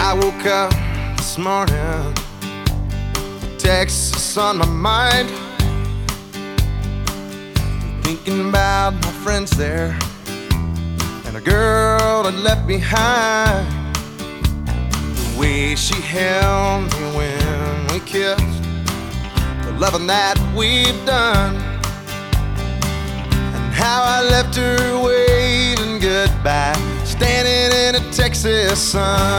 I woke up this morning, Texas on my mind, thinking about my friends there and a girl I left behind. The way she held me when we kissed, the loving that we've done, and how I left her waving goodbye, standing in a Texas sun.